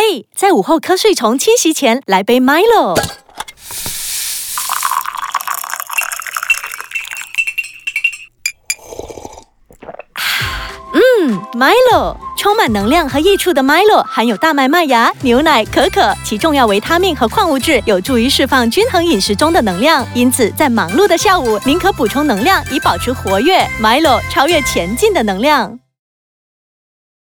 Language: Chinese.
嘿，在午后瞌睡虫侵袭前，来杯 Milo。Milo 充满能量和益处的 Milo 含有大麦麦芽、牛奶、可可，其重要维他命和矿物质有助于释放均衡饮食中的能量。因此，在忙碌的下午，您可补充能量以保持活跃。Milo 超越前进的能量。